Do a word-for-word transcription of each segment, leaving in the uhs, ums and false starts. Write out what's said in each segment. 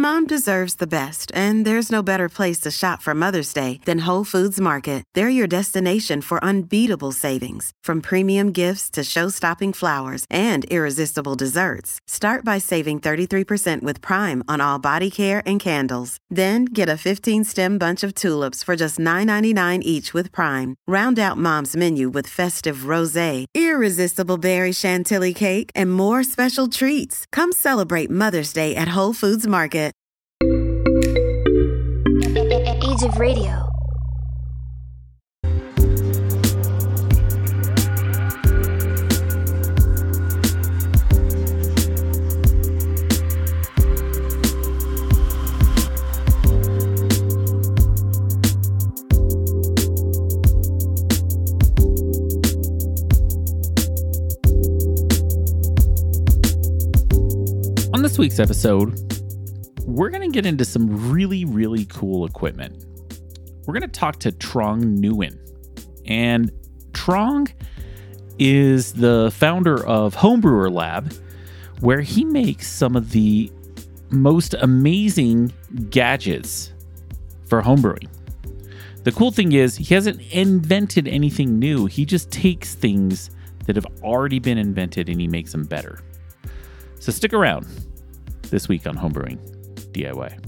Mom deserves the best, and there's no better place to shop for Mother's Day than Whole Foods Market. They're your destination for unbeatable savings, from premium gifts to show-stopping flowers and irresistible desserts. Start by saving thirty-three percent with Prime on all body care and candles. Then get a fifteen-stem bunch of tulips for just nine ninety-nine each with Prime. Round out Mom's menu with festive rosé, irresistible berry chantilly cake, and more special treats. Come celebrate Mother's Day at Whole Foods Market. Age of Radio. On this week's episode, we're going to get into some really, really cool equipment. We're going to talk to Trong Nguyen. And Trong is the founder of Homebrewer Lab, where he makes some of the most amazing gadgets for homebrewing. The cool thing is he hasn't invented anything new. He just takes things that have already been invented and he makes them better. So stick around this week on Homebrewing D I Y.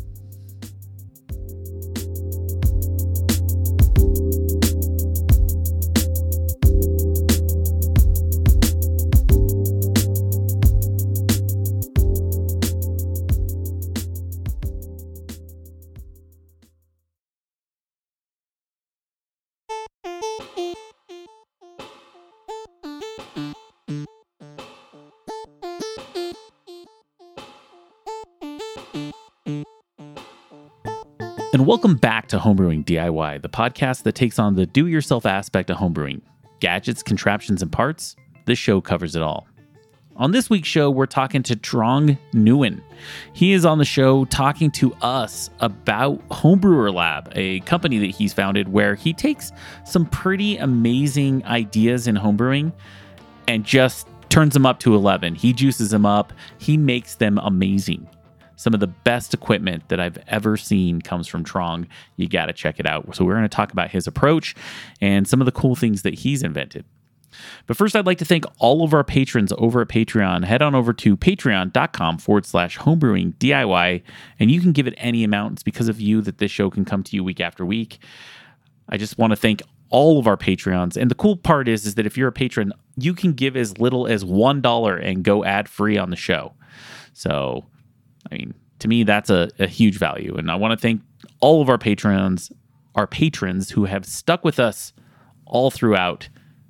And welcome back to Homebrewing D I Y, the podcast that takes on the do-it-yourself aspect of homebrewing. Gadgets, contraptions, and parts, this show covers it all. On this week's show, we're talking to Trong Nguyen. He is on the show talking to us about Homebrewer Lab, a company that he's founded where he takes some pretty amazing ideas in homebrewing and just turns them up to eleven. He juices them up. He makes them amazing. Some of the best equipment that I've ever seen comes from Trong. You got to check it out. So we're going to talk about his approach and some of the cool things that he's invented. But first, I'd like to thank all of our patrons over at Patreon. Head on over to patreon.com forward slash homebrewing DIY, and you can give it any amount. It's because of you that this show can come to you week after week. I just want to thank all of our Patreons. And the cool part is, is that if you're a patron, you can give as little as one dollar and go ad-free on the show. So, I mean, to me, that's a, a huge value. And I want to thank all of our patrons, our patrons who have stuck with us all throughout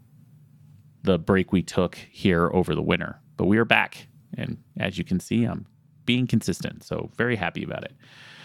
the break we took here over the winter. But we are back. And as you can see, I'm being consistent. So very happy about it.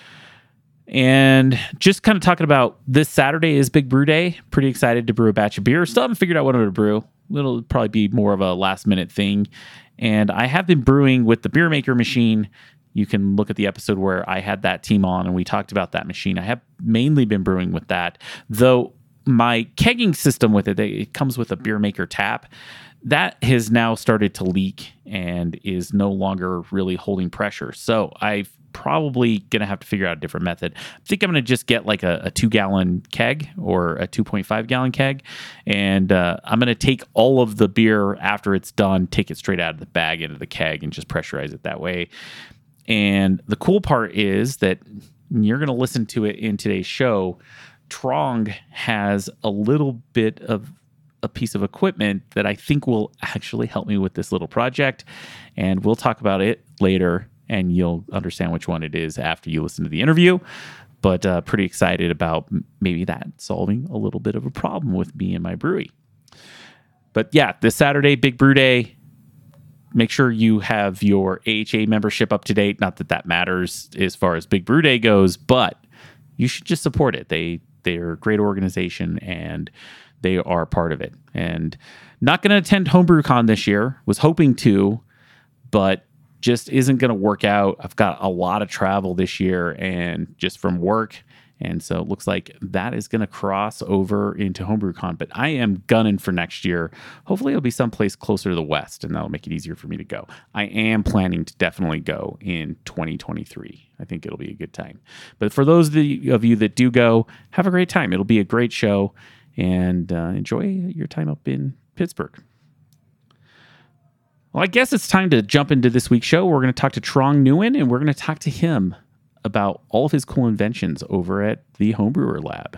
And just kind of talking about this Saturday is Big Brew Day. Pretty excited to brew a batch of beer. Still haven't figured out what I'm going to brew. It'll probably be more of a last minute thing. And I have been brewing with the Beer Maker machine. You can look at the episode where I had that team on and we talked about that machine. I have mainly been brewing with that, though my kegging system with it, it comes with a Beer Maker tap. That has now started to leak and is no longer really holding pressure. So I've probably going to have to figure out a different method. I think I'm going to just get like a, a two gallon keg or a two point five gallon keg. And uh, I'm going to take all of the beer after it's done, take it straight out of the bag into the keg and just pressurize it that way. And the cool part is that you're going to listen to it in today's show. Trong has a little bit of a piece of equipment that I think will actually help me with this little project. And we'll talk about it later, and you'll understand which one it is after you listen to the interview. But uh, pretty excited about maybe that solving a little bit of a problem with me and my brewery. But yeah, this Saturday, Big Brew Day. Make sure you have your A H A membership up to date. Not that that matters as far as Big Brew Day goes, but you should just support it. They, they're a great organization and they are part of it. And not going to attend HomebrewCon this year. Was hoping to, but just isn't going to work out. I've got a lot of travel this year and just from work And so it looks like that is going to cross over into HomebrewCon. But I am gunning for next year. Hopefully it'll be someplace closer to the West, and that'll make it easier for me to go. I am planning to definitely go in twenty twenty-three. I think it'll be a good time. But for those of, the, of you that do go, have a great time. It'll be a great show, and uh, enjoy your time up in Pittsburgh. Well, I guess it's time to jump into this week's show. We're going to talk to Trong Nguyen, and we're going to talk to him about all of his cool inventions over at the Homebrewer Lab.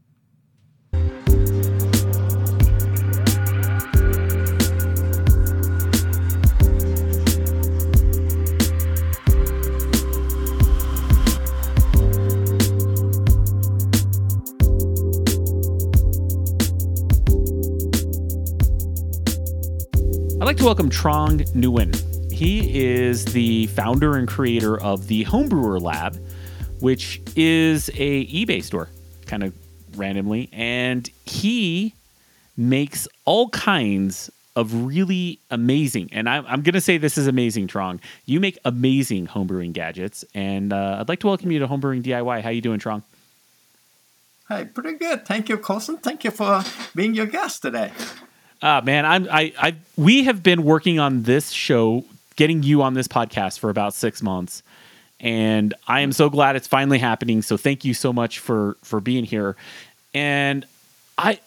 I'd like to welcome Trong Nguyen. He is the founder and creator of the Homebrewer Lab, which is a eBay store, kind of randomly. And he makes all kinds of really amazing, and I'm, I'm going to say this is amazing, Trong. You make amazing homebrewing gadgets. And uh, I'd like to welcome you to Homebrewing D I Y. How you doing, Trong? Hey, pretty good. Thank you, Colson. Thank you for being your guest today. Uh, man, I'm, I, I, we have been working on this show, getting you on this podcast for about six months, and I am so glad it's finally happening. So thank you so much for for being here. And I,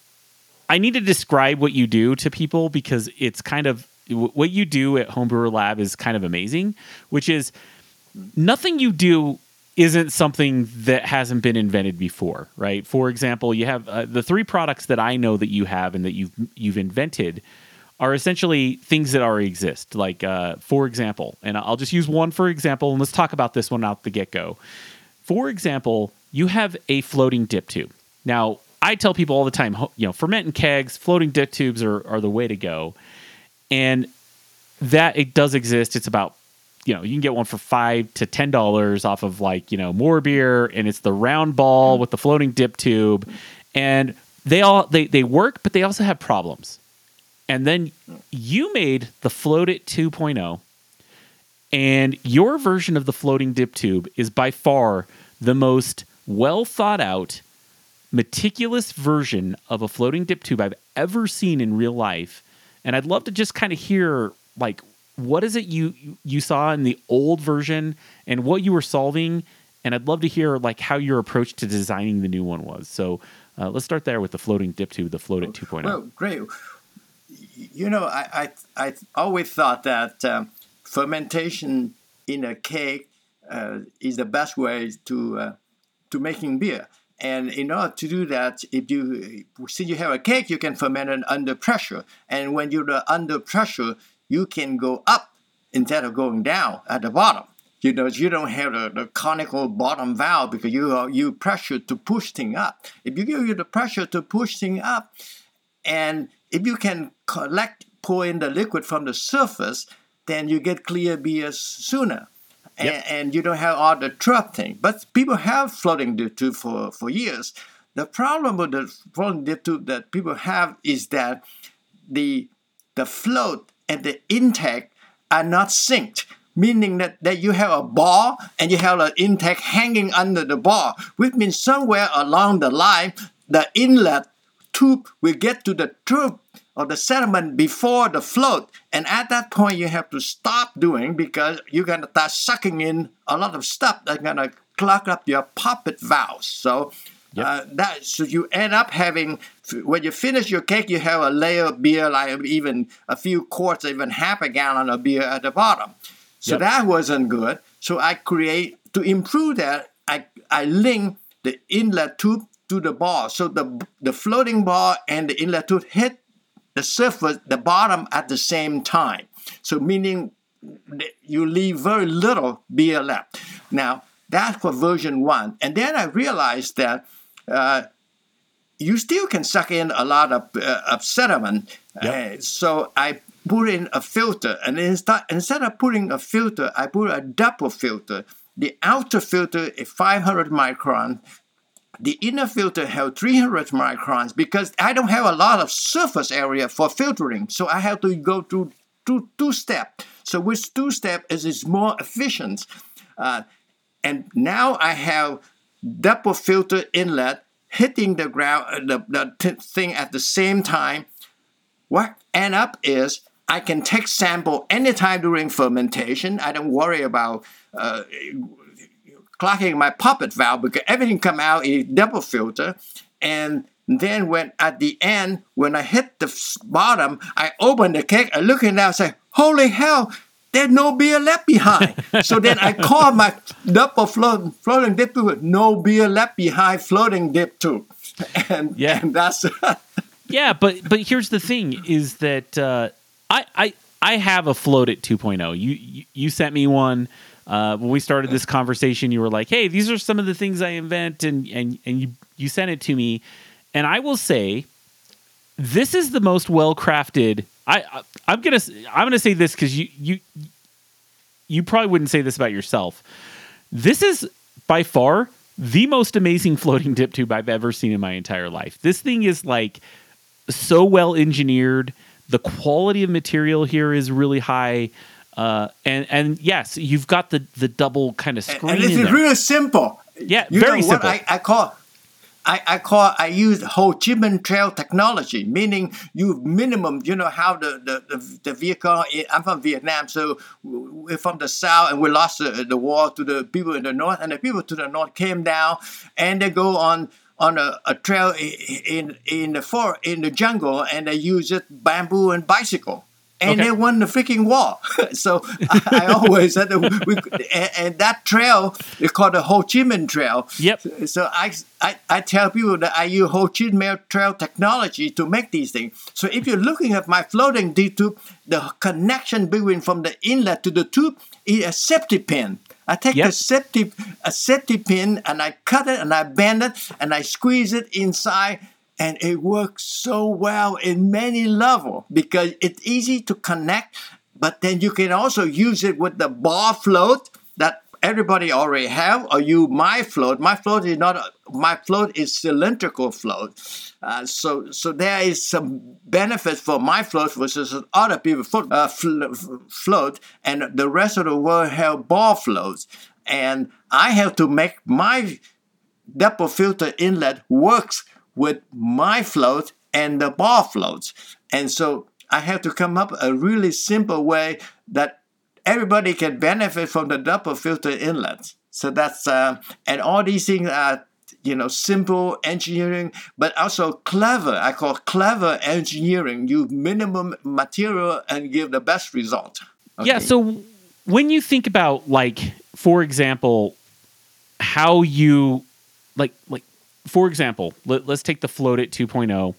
I need to describe what you do to people, because it's kind of what you do at Homebrewer Lab is kind of amazing, which is nothing you do isn't something that hasn't been invented before, right? For example, you have uh, the three products that I know that you have and that you've you've invented are essentially things that already exist. Like, uh, for example, and I'll just use one for example, and let's talk about this one out the get-go. For example, you have a floating dip tube. Now, I tell people all the time, you know, ferment in kegs, floating dip tubes are, are the way to go. And that it does exist. It's about, you know, you can get one for five to ten dollars off of, like, you know, More Beer, and it's the round ball with the floating dip tube, and they all they they work, but they also have problems. And then you made the Float It two point oh, and your version of the floating dip tube is by far the most well thought out, meticulous version of a floating dip tube I've ever seen in real life. And I'd love to just kind of hear, like, what is it you you saw in the old version and what you were solving? And I'd love to hear, like, how your approach to designing the new one was. So uh, let's start there with the floating dip tube, the Float It two point oh. Well, great. You know, I I, I always thought that um, fermentation in a keg uh, is the best way to uh, to making beer. And in order to do that, if you since you have a keg, you can ferment it under pressure. And when you're under pressure, you can go up instead of going down at the bottom. You know, you don't have the, the conical bottom valve because you are you pressure to push things up. If you give you the pressure to push things up, and if you can collect, pour in the liquid from the surface, then you get clear beer sooner. And, yep. and you don't have all the trap thing. But people have floating dip tube for, for years. The problem with the floating dip tube that people have is that the the float and the intake are not synced, meaning that, that you have a bar and you have an intake hanging under the bar, which means somewhere along the line, the inlet tube will get to the tube or the sediment before the float. And at that point, you have to stop doing because you're going to start sucking in a lot of stuff that's going to clog up your poppet valves. So Yep. Uh, that so you end up having, when you finish your cake, you have a layer of beer, like even a few quarts, even half a gallon of beer at the bottom. So yep. that wasn't good. So I create, to improve that, I I link the inlet tube to the bar. So the the floating bar and the inlet tube hit the surface, the bottom at the same time. So meaning you leave very little beer left. Now, that's for version one. And then I realized that Uh, you still can suck in a lot of, uh, of sediment. Yep. Uh, so I put in a filter. And instead, instead of putting a filter, I put a double filter. The outer filter is five hundred microns. The inner filter has three hundred microns because I don't have a lot of surface area for filtering. So I have to go through two, two steps. So with two steps, it is more efficient. Uh, and now I have double filter inlet hitting the ground, the, the t- thing at the same time, what end up is I can take sample anytime during fermentation. I don't worry about uh, clocking my poppet valve because everything come out in double filter. And then when at the end, when I hit the bottom, I open the cake, I look in there and say, holy hell, there's no beer left behind. So then I call my double float, floating dip tube, no beer left behind floating dip tube. And, yeah. and that's... yeah, but but here's the thing is that uh, I, I I have a float at two point oh. You, you, you sent me one. Uh, when we started this conversation, you were like, hey, these are some of the things I invent, and, and, and you, you sent it to me. And I will say, this is the most well-crafted. I, I I'm gonna I'm gonna say this because you you you probably wouldn't say this about yourself. This is by far the most amazing floating dip tube I've ever seen in my entire life. This thing is like so well engineered. The quality of material here is really high. Uh, and and yes, you've got the, the double kind of screen. And this in is there. really simple. Yeah, you very know what simple. I, I call I, I call I use Ho Chi Minh Trail technology, meaning you minimum. You know how the the, the, the vehicle. I'm from Vietnam, so we're from the south, and we lost the, the war to the people in the north, and the people to the north came down, and they go on. on a, a trail in in the for in the jungle, and they use it bamboo and bicycle, and okay. they won the freaking war. So I, I always said that we, and, and that trail is called the Ho Chi Minh Trail. Yep. So I, I I tell people that I use Ho Chi Minh Trail technology to make these things. So if you're looking at my floating D tube, the connection between from the inlet to the tube is a safety pin. I take yep. the safety, a safety pin and I cut it and I bend it and I squeeze it inside, and it works so well in many levels because it's easy to connect, but then you can also use it with the ball float that everybody already have, or you my float. My float is not a, my float is cylindrical float, uh, so so there is some benefits for my float versus other people float, uh, float, and the rest of the world have ball floats, and I have to make my double filter inlet works with my float and the ball floats, and so I have to come up a really simple way that everybody can benefit from the double filter inlets. So that's uh, and all these things are, you know, simple engineering, but also clever. I call clever engineering. You minimum material and give the best result. Okay. Yeah. So when you think about, like, for example, how you like like for example, let, let's take the float at two point oh.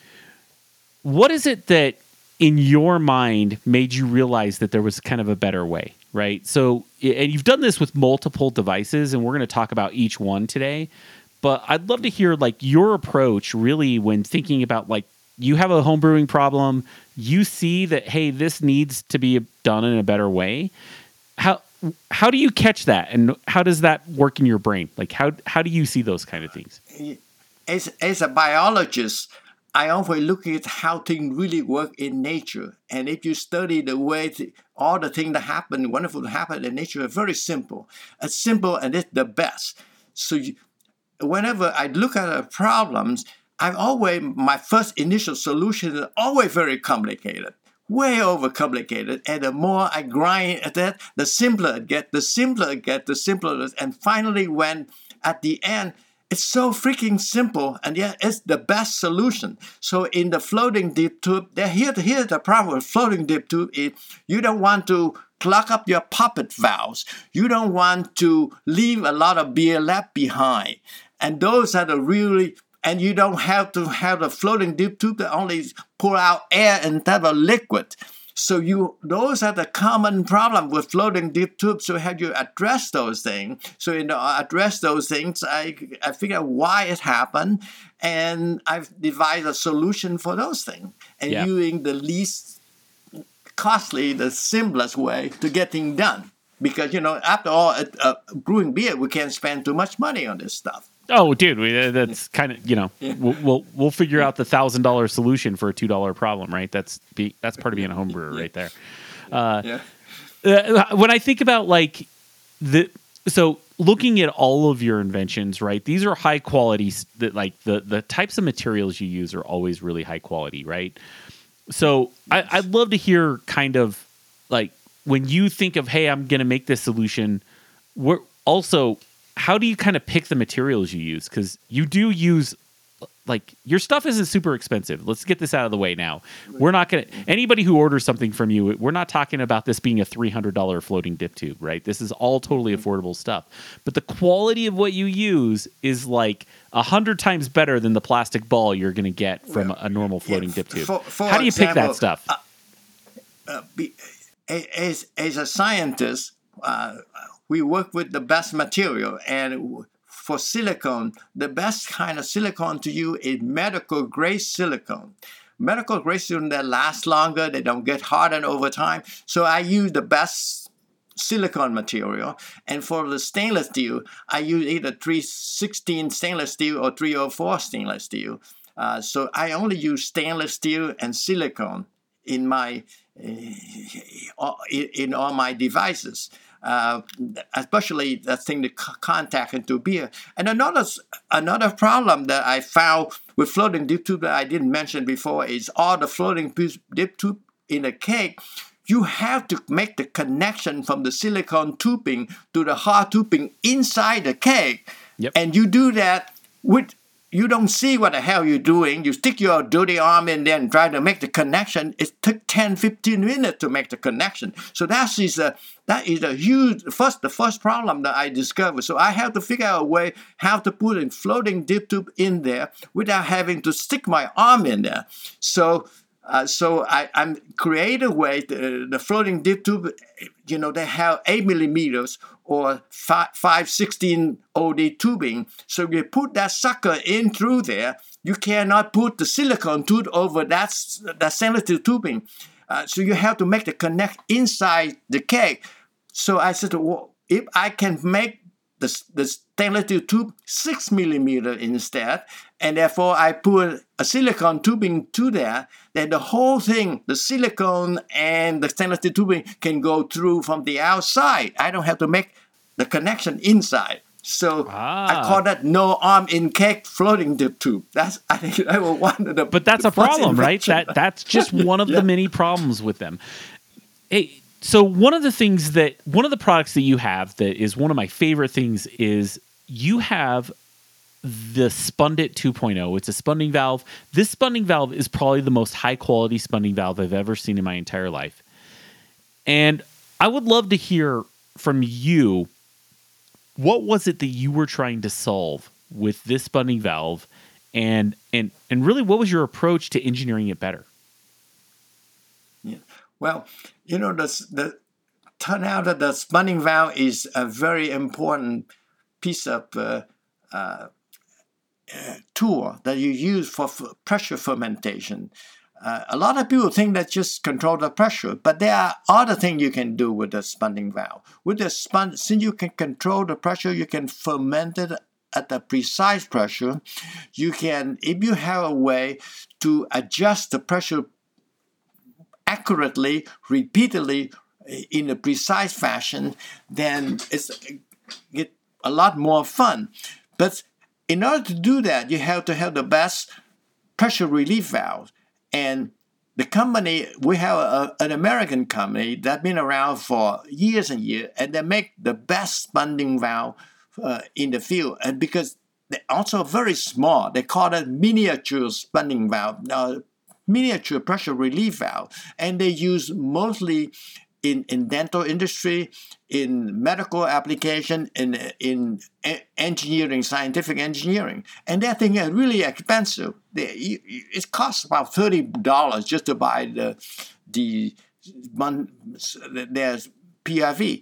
What is it that in your mind made you realize that there was kind of a better way, right? So, and you've done this with multiple devices, and we're going to talk about each one today, but I'd love to hear, like, your approach really when thinking about, like, you have a home brewing problem, you see that, hey, this needs to be done in a better way. How how do you catch that, and how does that work in your brain? Like, how how do you see those kind of things? As, as a biologist, I always look at how things really work in nature. And if you study the way th- all the things that happen, wonderful that happen in nature, are very simple. It's simple and it's the best. So you, whenever I look at the problems, I always, my first initial solution is always very complicated, way overcomplicated. And the more I grind at that, the simpler it gets, the simpler it gets, the simpler it is. And finally, when at the end, it's so freaking simple, and yet it's the best solution. So in the floating dip tube, here, here's the problem with floating dip tube is you don't want to clog up your poppet valves. You don't want to leave a lot of beer left behind. And those are the really, and you don't have to have a floating dip tube that only pour out air instead of liquid. So you, those are the common problem with floating dip tubes. So how you address those things? So in the address those things, I I figure out why it happened, and I've devised a solution for those things, and yeah. using the least costly, the simplest way to get things done. Because, you know, after all, uh, uh, brewing beer, we can't spend too much money on this stuff. Oh, dude, we, uh, that's kind of, you know, yeah. we'll, we'll we'll figure out the thousand dollar solution for a two dollar problem, right? That's be that's part of being a home brewer, yeah. right there. Uh, yeah. Uh, when I think about, like, the So looking at all of your inventions, right? These are high quality. That like the the types of materials you use are always really high quality, right? So I, I'd love to hear kind of like when you think of, hey, I'm going to make this solution. We're also, how do you kind of pick the materials you use? Because you do use, like, your stuff isn't super expensive. Let's get this out of the way now. We're not going to, anybody who orders something from you, we're not talking about this being a three hundred dollars floating dip tube, right? This is all totally affordable stuff. But the quality of what you use is like a hundred times better than the plastic ball you're going to get from well, a normal floating yeah, dip tube. For, for How do you example, pick that stuff? Uh, uh, be, as, as a scientist, uh, we work with the best material, and for silicone, the best kind of silicone to use is medical grade silicone. Medical grade silicone that lasts longer, they don't get hardened over time. So I use the best silicone material. And for the stainless steel, I use either three sixteen stainless steel or three oh four stainless steel. Uh, so I only use stainless steel and silicone in my uh, in all my devices. Uh, especially that thing to c- contact into beer. And another another problem that I found with floating dip tube that I didn't mention before is all the floating dip tube in a cake. You have to make the connection from the silicone tubing to the hard tubing inside the cake. Yep. And you do that with, you don't see what the hell you're doing. You stick your dirty arm in there and try to make the connection. It took ten, fifteen minutes to make the connection. So that is a that is a huge first the first problem that I discovered. So I have to figure out a way how to put a floating dip tube in there without having to stick my arm in there. So uh, so I I'm create a way the, the floating dip tube, you know, they have eight millimeters or five sixteen O D tubing. So you put that sucker in through there. You cannot put the silicone tube over that, that stainless steel tubing. Uh, so you have to make the connect inside the cake. So I said, well, if I can make the, the stainless steel tube six millimeter instead, and therefore I put a silicone tubing to that, then the whole thing, the silicone and the stainless steel tubing can go through from the outside. I don't have to make the connection inside. So ah. I call that no arm in cake floating dip tube. That's I think that was one of the. But that's a problem, right? That that's just one of yeah. the many problems with them. Hey, so one of the things that one of the products that you have that is one of my favorite things is you have the Spundit two point oh. It's a spunding valve. This spunding valve is probably the most high quality spunding valve I've ever seen in my entire life. And I would love to hear from you, what was it that you were trying to solve with this spunding valve, and and and really what was your approach to engineering it better? Yeah. Well, you know, the the turn out that the spunding valve is a very important piece of uh, uh, uh, tool that you use for f- pressure fermentation. Uh, a lot of people think that just control the pressure, but there are other things you can do with the spunding valve. With the spun, since you can control the pressure, you can ferment it at the precise pressure. You can, if you have a way to adjust the pressure accurately, repeatedly, in a precise fashion, then it's get a lot more fun. But in order to do that, you have to have the best pressure relief valve. And the company, we have a, an American company that's been around for years and years, and they make the best spunding valve uh, in the field. And because they're also very small, they call it miniature spunding valve, uh, miniature pressure relief valve. And they use mostly in, in dental industry, in medical application, in, in engineering, scientific engineering. And that thing is really expensive. They, it costs about thirty dollars just to buy the, the their P R V.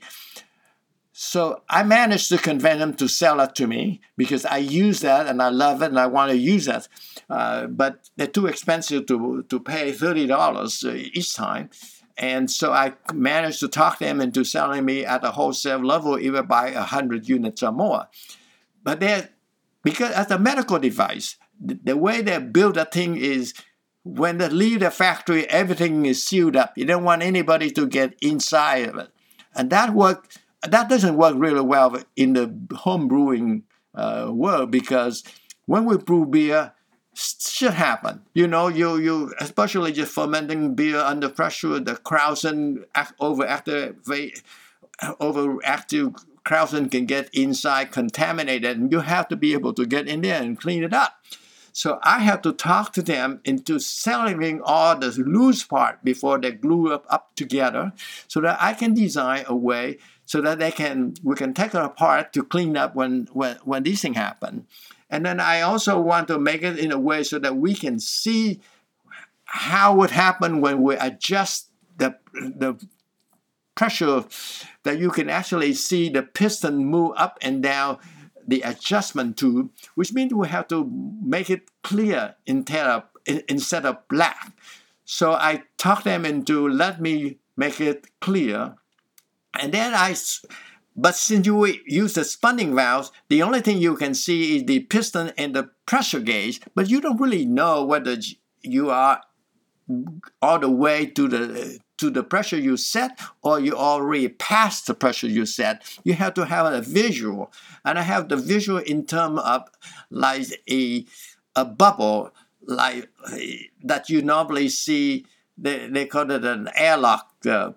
So I managed to convince them to sell it to me because I use that and I love it and I want to use that. Uh, but they're too expensive to, to pay thirty dollars each time. And so I managed to talk them into selling me at a wholesale level, even by one hundred units or more. But they're, because as a medical device, the, the way they build that thing is when they leave the factory, everything is sealed up. You don't want anybody to get inside of it. And that worked that doesn't work really well in the home brewing uh, world, because when we brew beer, shit happen. You know, you you especially just fermenting beer under pressure, the Krausen overactive overactive Krausen can get inside, contaminated, and you have to be able to get in there and clean it up. So I have to talk to them into settling all the loose part before they glue up, up together, so that I can design a way so that they can we can take it apart to clean up when when, when these things happen. And then I also want to make it in a way so that we can see how it happened when we adjust the the pressure, that you can actually see the piston move up and down the adjustment tube, which means we have to make it clear instead of, instead of black. So I talk them into let me make it clear. And then I, but since you use the spunding valves, the only thing you can see is the piston and the pressure gauge, but you don't really know whether you are all the way to the to the pressure you set, or you already passed the pressure you set. You have to have a visual. And I have the visual in terms of like a, a bubble like that you normally see. They, they call it an airlock uh,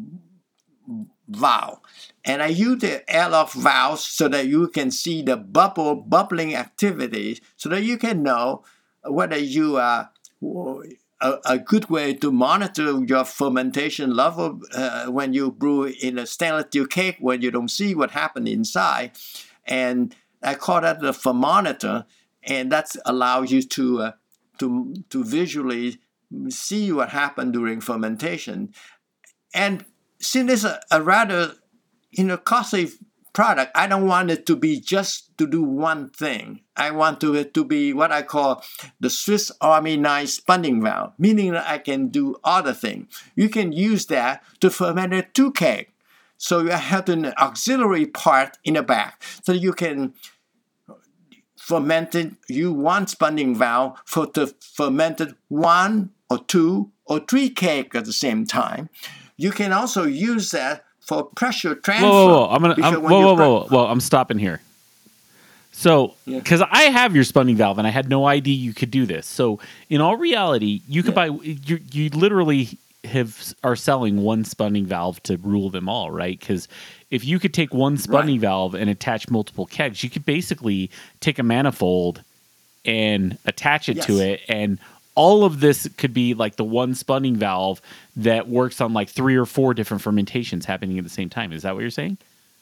valve. And I use the airlock valves so that you can see the bubble bubbling activity, so that you can know whether you are A, a good way to monitor your fermentation level uh, when you brew in a stainless steel cake, when you don't see what happened inside. And I call that the thermometer, and that allows you to uh, to to visually see what happened during fermentation. And since it's a, a rather you know costly product, I don't want it to be just to do one thing. I want to, it to be what I call the Swiss Army knife spunding valve, meaning that I can do other things. You can use that to ferment a two cake. So you have an auxiliary part in the back, so you can ferment it, you one spunding valve for the fermented one or two or three cake at the same time. You can also use that for pressure transfer. Whoa, whoa, whoa. I'm gonna, I'm, whoa, whoa, whoa, whoa, whoa, I'm stopping here. So, because yeah. I have your spunding valve, and I had no idea you could do this. So, in all reality, you could yeah. buy, you, you literally have are selling one spunding valve to rule them all, right? Because if you could take one spunding right. valve and attach multiple kegs, you could basically take a manifold and attach it yes. to it, and all of this could be like the one spunding valve that works on like three or four different fermentations happening at the same time. Is that what you're saying?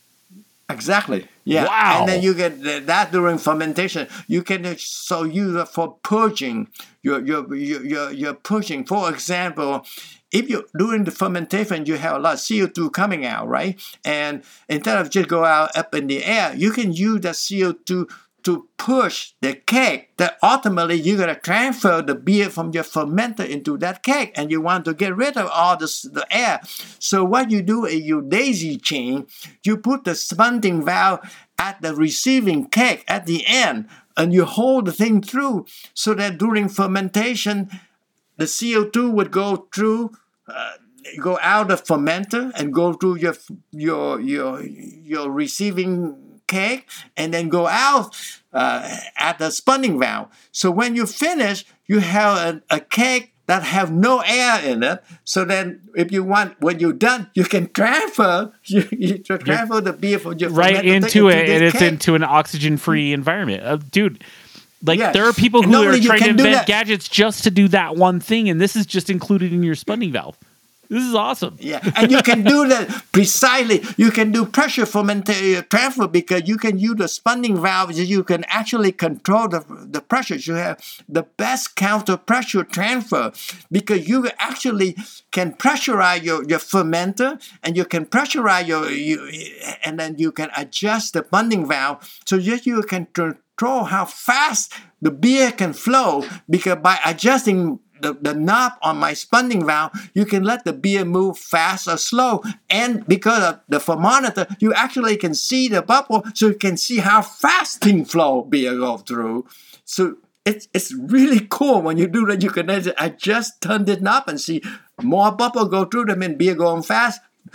Exactly. Yeah. Wow. And then you get that during fermentation. You can so use it for purging. You're you're you're you're purging. For example, if you during the fermentation you have a lot of C O two coming out, right? And instead of just go out up in the air, you can use that C O two to push the cake, that ultimately you're going to transfer the beer from your fermenter into that cake, and you want to get rid of all this, the air. So what you do is you daisy chain, you put the spunding valve at the receiving cake at the end, and you hold the thing through, so that during fermentation, the C O two would go through, uh, go out of fermenter and go through your your your your receiving cake, and then go out uh, at the spunding valve. So when you finish, you have a, a cake that have no air in it. So then, if you want, when you're done, you can transfer you, you transfer You're the beer from your right into, into it, and it's cake. Into an oxygen-free environment, uh, dude. Like yeah. there are people who are trying to invent gadgets just to do that one thing, and this is just included in your spunding valve. This is awesome. Yeah, and you can do that precisely. You can do pressure fermentation transfer because you can use the spunding valves. You can actually control the, the pressures. You have the best counter pressure transfer because you actually can pressurize your, your fermenter, and you can pressurize your, you, and then you can adjust the spunding valve so that you can control how fast the beer can flow, because by adjusting The, the knob on my spunding valve, you can let the beer move fast or slow. And because of the thermometer, you actually can see the bubble, so you can see how fast things flow beer go through. So it's it's really cool when you do that. You can adjust, turn the knob and see more bubble go through them and beer going fast,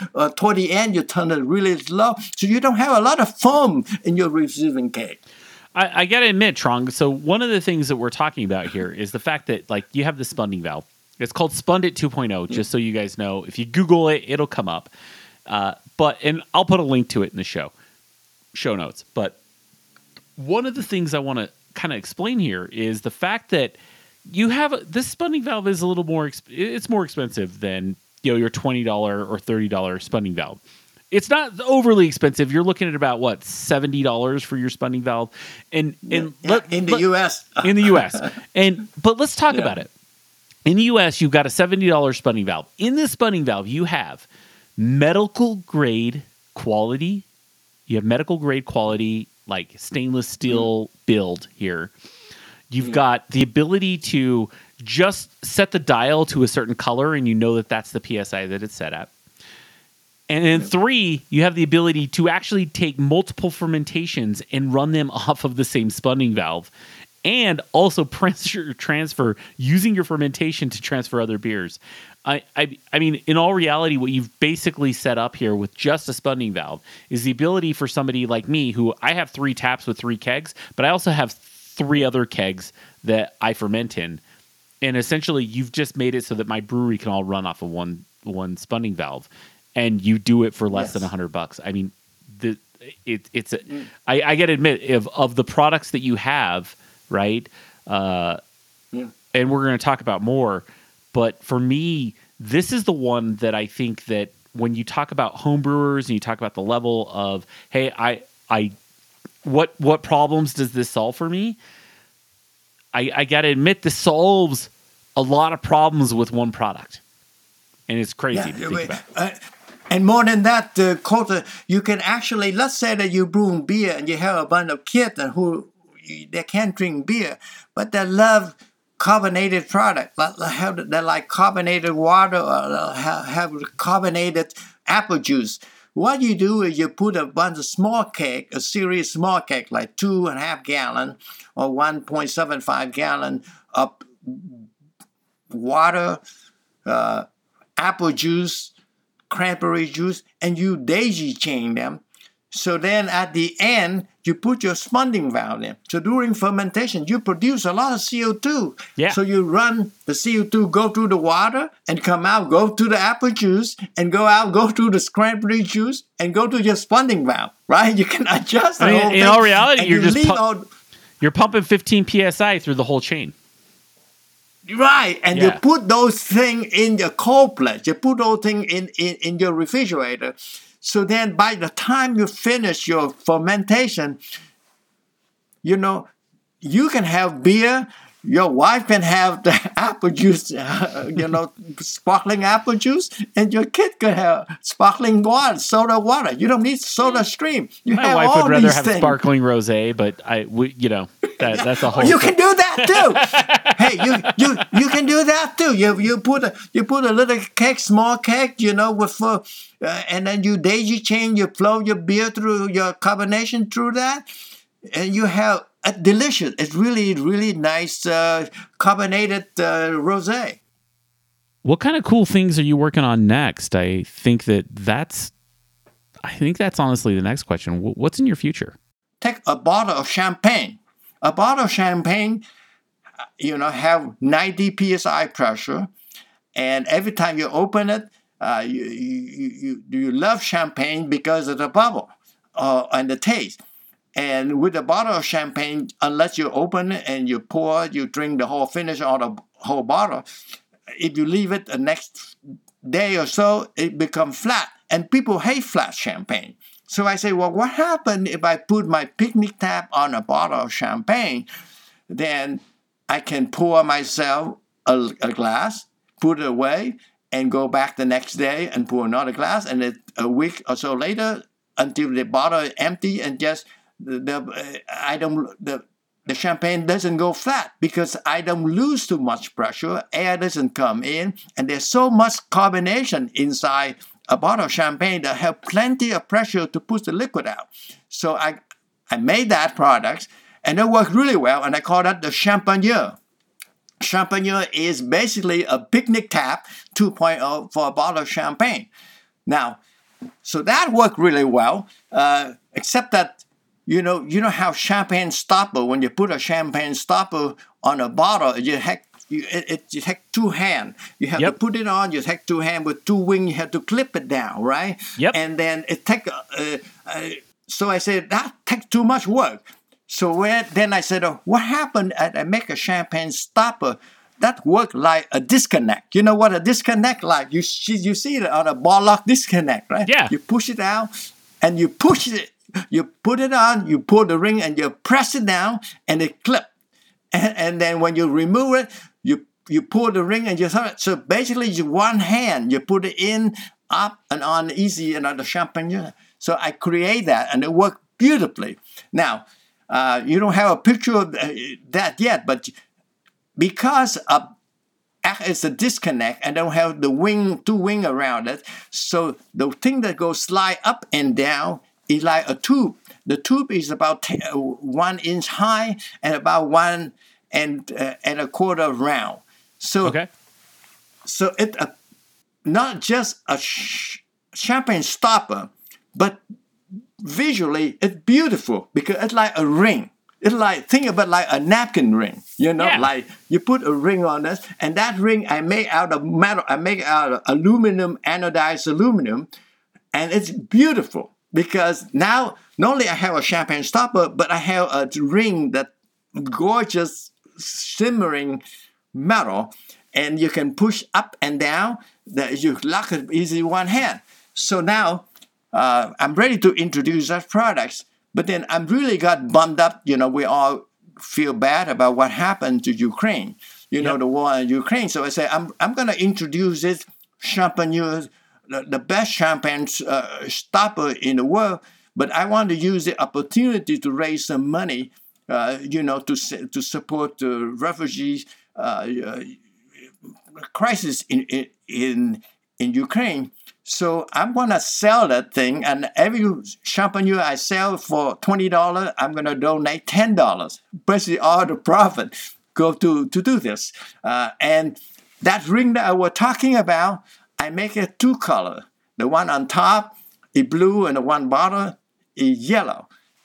uh, toward the end, you turn it really slow. So you don't have a lot of foam in your receiving cake. I, I got to admit, Trong, so one of the things that we're talking about here is the fact that like you have the spunding valve. It's called Spundit two point oh, just so you guys know. If you Google it, it'll come up. Uh, but and I'll put a link to it in the show, show notes. But one of the things I want to kind of explain here is the fact that you have a, this spunding valve is a little more, exp- it's more expensive than, you know, your twenty dollars or thirty dollars spunding valve. It's not overly expensive. You're looking at about what, seventy dollars for your spunding valve, and and yeah, let, in the let, U S in the U S and but let's talk yeah. about it. In the U S, you've got a seventy dollars spunding valve. In this spunding valve, you have medical grade quality. You have medical grade quality, like stainless steel mm. build here. You've mm. got the ability to just set the dial to a certain color, and you know that that's the P S I that it's set at. And then three, you have the ability to actually take multiple fermentations and run them off of the same spunding valve, and also transfer, transfer using your fermentation to transfer other beers. I, I, I mean, in all reality, what you've basically set up here with just a spunding valve is the ability for somebody like me, who I have three taps with three kegs, but I also have three other kegs that I ferment in. And essentially, you've just made it so that my brewery can all run off of one one spunding valve. And you do it for less yes. than a hundred bucks. I mean, the it, it's a, mm. I, I got to admit, if of the products that you have, right? Uh, yeah. And we're going to talk about more. But for me, this is the one that I think that when you talk about home brewers and you talk about the level of, hey, I I what what problems does this solve for me? I, I got to admit, this solves a lot of problems with one product. And it's crazy yeah, to think wait, about. Uh, And more than that, uh, Coulter, you can actually, let's say that you brew beer and you have a bunch of kids who they can't drink beer, but they love carbonated product. They like carbonated water or have carbonated apple juice. What you do is you put a bunch of small cake, a series small cake, like two and a half gallon or one point seven five gallon of water, uh, apple juice, cranberry juice, and you daisy chain them. So then at the end, you put your spunding valve in. So during fermentation, you produce a lot of C O two. Yeah. So you run the C O two, go through the water and come out, go to the apple juice and go out, go through the cranberry juice and go to your spunding valve, right? You can adjust the I mean, whole in thing. all reality, you're you just pu- all, you're pumping fifteen P S I through the whole chain. Right, and yeah. you put those things in your cold plate. You put those things in, in, in your refrigerator. So then by the time you finish your fermentation, you know, you can have beer. Your wife can have the apple juice, uh, you know, sparkling apple juice, and your kid can have sparkling water, soda water. You don't need soda stream. You My have wife all would rather these have things. sparkling rosé, but I, we, you know, that, that's a whole. You thing. can do that too. Hey, you you you can do that too. You you put a you put a little cake, small cake, you know, with uh, uh, and then you daisy chain. You flow your beer through your carbonation through that, and you have a delicious. It's really really nice uh, carbonated uh, rosé. What kind of cool things are you working on next? I think that that's. I think that's honestly the next question. What's in your future? Take a bottle of champagne. A bottle of champagne, you know, have ninety P S I pressure, and every time you open it, uh, you, you you you love champagne because of the bubble uh, and the taste. And with a bottle of champagne, unless you open it and you pour, you drink the whole finish or the whole bottle. If you leave it the next day or so, it becomes flat, and people hate flat champagne. So I say, well, what happened if I put my picnic tap on a bottle of champagne? Then I can pour myself a, a glass, put it away, and go back the next day and pour another glass. And it, a week or so later, until the bottle is empty, and just the, the uh, I don't the the champagne doesn't go flat because I don't lose too much pressure. Air doesn't come in, and there's so much carbonation inside a bottle of champagne that have plenty of pressure to push the liquid out. So I I made that product, and it worked really well, and I call that the Champagneur. Champagneur is basically a picnic tap two point oh for a bottle of champagne. Now, so that worked really well, uh, except that, you know, you know how champagne stopper, when you put a champagne stopper on a bottle, you have, you, it, it, you take two hands. You have Yep. to put it on, you take two hands with two wings, you have to clip it down, right? Yep. And then it take, uh, uh, so I said, that takes too much work. So where, then I said, oh, what happened? I, I make a champagne stopper that work like a disconnect. You know what a disconnect like? You see, you see it on a ball lock disconnect, right? Yeah. You push it out and you push it. You put it on, you pull the ring and you press it down and it clip. And, and then when you remove it, you you pull the ring and you throw it. So basically, you one hand, you put it in, up and on easy and on the champagne. So I create that and it worked beautifully. Now, uh, you don't have a picture of that yet, but because of it's a disconnect and don't have the wing, two wing around it, so the thing that goes slide up and down is like a tube. The tube is about t- one inch high and about one and uh, and a quarter round. So, Okay. so it uh, not just a sh- champagne stopper, but visually it's beautiful because it's like a ring. It's like, think about like a napkin ring, you know, Yeah. like you put a ring on this, and that ring I make out of metal, I make out of aluminum, anodized aluminum, and it's beautiful because now not only I have a champagne stopper, but I have a ring that gorgeous, shimmering metal, and you can push up and down, that you lock it easy one hand. So now uh, I'm ready to introduce that products. But then I really got bummed up. You know, we all feel bad about what happened to Ukraine. You know, Yep. the war in Ukraine. So I say, I'm I'm going to introduce this champagne, the, the best champagne uh, stopper in the world. But I want to use the opportunity to raise some money, uh, you know, to to support the refugees uh, uh, crisis in in in, in Ukraine. So I'm going to sell that thing, and every champagne I sell for twenty dollars, I'm going to donate ten dollars. Basically, all the profit go to, to do this. Uh, and that ring that I was talking about, I make it two color. The one on top is blue, and the one bottom is yellow.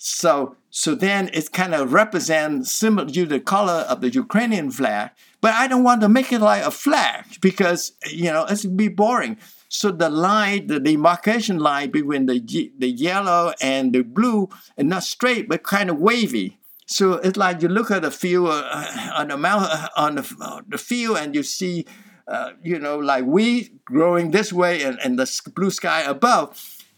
So so then it kind of represents similar to the color of the Ukrainian flag, but I don't want to make it like a flag because, you know, it's be boring. So the line, the demarcation line between the the yellow and the blue is not straight, but kind of wavy. So it's like you look at the field uh, on the mount, uh, on the, uh, the field, and you see, uh, you know, like wheat growing this way, and, and the blue sky above.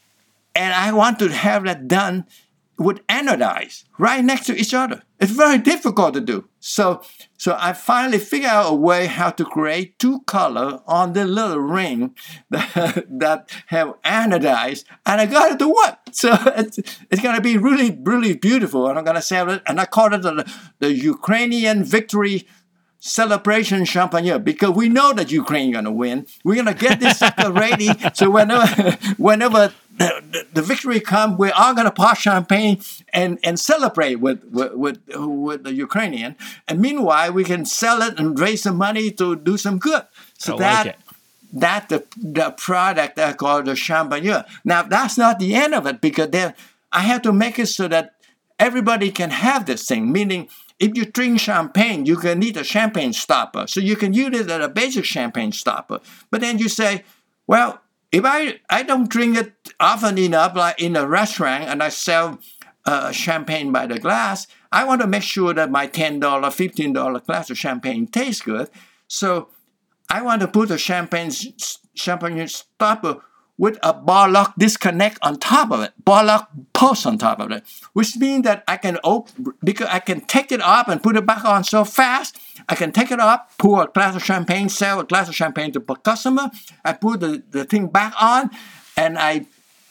And I want to have that done with anodized right next to each other. It's very difficult to do. So, so I finally figured out a way how to create two color on the little ring that, that have anodized, and I got it to work. So it's, it's going to be really, really beautiful, and I'm going to sell it, and I call it the, the Ukrainian Victory Celebration Champagne, because we know that Ukraine is going to win. We're going to get this sucker ready, so whenever, whenever the, the, the victory comes, we're all going to pop champagne and, and celebrate with, with, with, with the Ukrainian. And meanwhile, we can sell it and raise some money to do some good. So I that, like it. that the, the product that I call the champagne. Now, that's not the end of it, because then I have to make it so that everybody can have this thing, meaning if you drink champagne, you can need a champagne stopper. So you can use it as a basic champagne stopper. But then you say, well, if I, I don't drink it often enough, like in a restaurant, and I sell uh, champagne by the glass, I want to make sure that my ten dollars, fifteen dollars glass of champagne tastes good. So I want to put a champagne champagne stopper with a bar lock disconnect on top of it, bar lock post on top of it, which means that I can open, because I can take it off and put it back on so fast. I can take it off, pour a glass of champagne, sell a glass of champagne to a customer. I put the, the thing back on, and I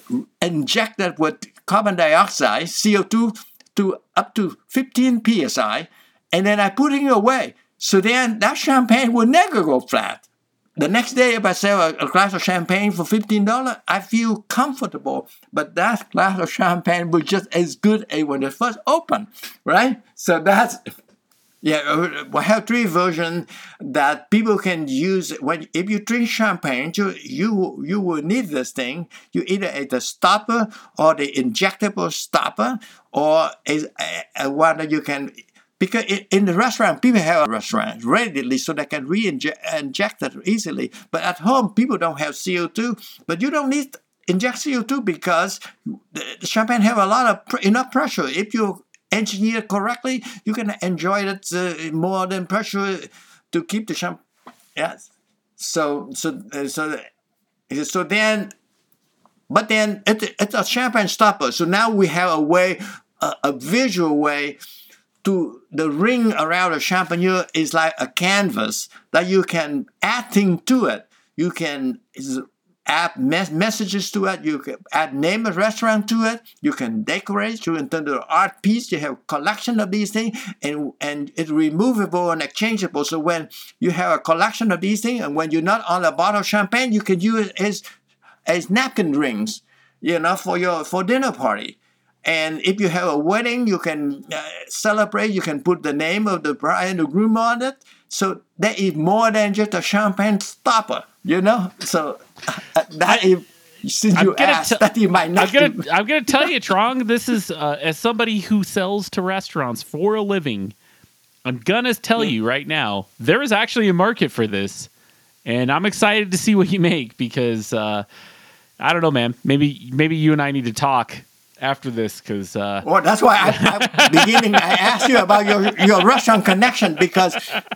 inject that with carbon dioxide, C O two, to up to fifteen P S I, and then I put it away. So then that champagne will never go flat. The next day, if I sell a, a glass of champagne for fifteen dollars, I feel comfortable. But that glass of champagne was just as good as when it first opened, right? So that's, Yeah, we have three versions that people can use. When if you drink champagne, you you you will need this thing. You either a the stopper or the injectable stopper, or a, a, a one that you can. Because in the restaurant, people have a restaurant readily so they can re-inject inject it easily. But at home, people don't have C O two. But you don't need to inject C O two because the champagne have a lot of enough pressure. If you engineer correctly, you can enjoy it uh, more than pressure to keep the champagne. Yes. So so uh, so so then, but then it, it's a champagne stopper. So now we have a way, a, a visual way. To the ring around the champagne is like a canvas that you can add things to it. You can add mes- messages to it. You can add name of restaurant to it. You can decorate. You can turn to an art piece. You have a collection of these things, and and it's removable and exchangeable. So when you have a collection of these things, and when you're not on a bottle of champagne, you can use it as as napkin rings, you know, for your for dinner party. And if you have a wedding, you can uh, celebrate. You can put the name of the bride and the groom on it. So that is more than just a champagne stopper, you know. So uh, that is, since you asked, t- that you might not. I'm gonna, I'm gonna tell you, Trong. This is uh, as somebody who sells to restaurants for a living. I'm gonna tell yeah. you right now, there is actually a market for this, and I'm excited to see what you make because uh, I don't know, man. Maybe, maybe you and I need to talk after this, because uh... well, that's why I, I beginning I asked you about your your restaurant connection because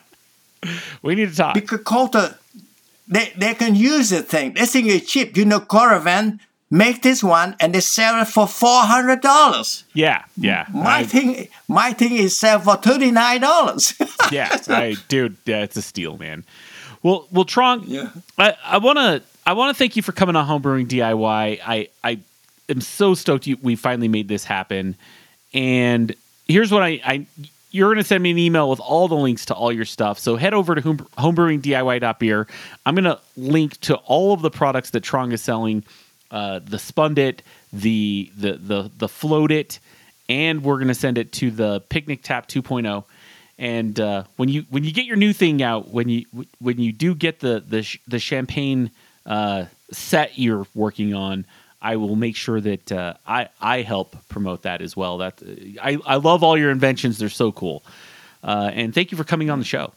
we need to talk. Because Coulter, they they can use the thing. This thing is cheap. You know, Coravin make this one and they sell it for four hundred dollars. Yeah, yeah. My I, thing, my thing is sell for thirty nine dollars. yeah, I dude, yeah, it's a steal, man. Well, well, Trong, yeah. I I want to I want to thank you for coming on Homebrewing D I Y. I I. I'm so stoked you, we finally made this happen. And here's what I, I you're going to send me an email with all the links to all your stuff. So head over to home, homebrewing D I Y dot beer. I'm going to link to all of the products that Trong is selling, uh, the Spundit, the the the the Floatit, and we're going to send it to the Picnic Tap two point oh. And uh, when you when you get your new thing out, when you when you do get the the the champagne uh, set you're working on, I will make sure that uh, I I help promote that as well. That uh, I I love all your inventions; they're so cool. Uh, and thank you for coming on the show.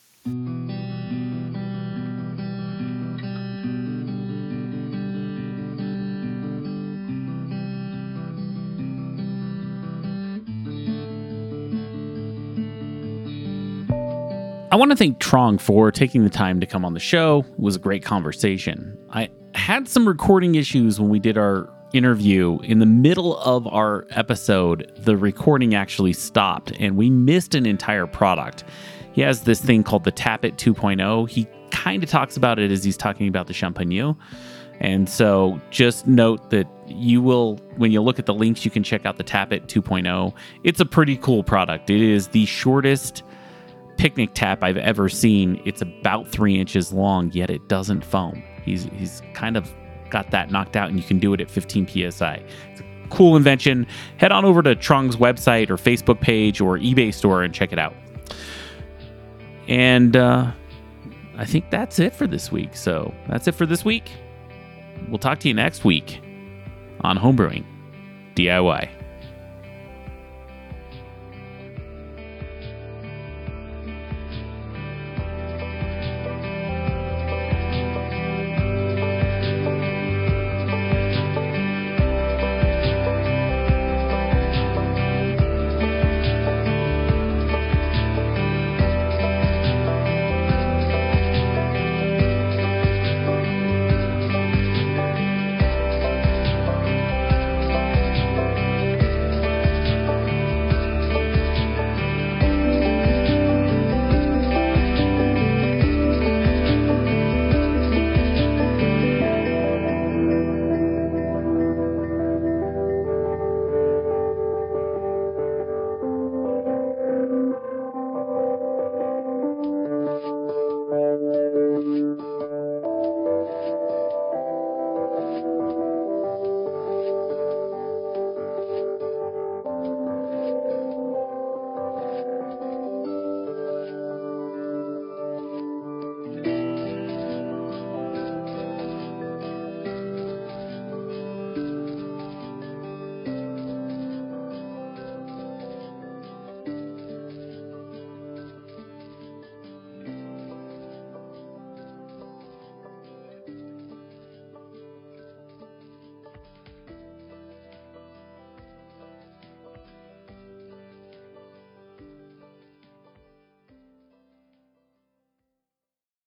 I want to thank Trong for taking the time to come on the show. It was a great conversation. I had some recording issues when we did our interview. In the middle of our episode, the recording actually stopped and we missed an entire product. He has this thing called the Tapit two point oh. He kind of talks about it as he's talking about the Champagne. And so just note that you will, when you look at the links, you can check out the Tapit two point oh. It's a pretty cool product. It is the shortest picnic tap I've ever seen. It's about three inches long, yet it doesn't foam. He's he's kind of got that knocked out, and you can do it at fifteen P S I. It's a cool invention. Head on over to Trong's website or Facebook page or eBay store and check it out. And uh, I think that's it for this week. So that's it for this week. We'll talk to you next week on Homebrewing D I Y.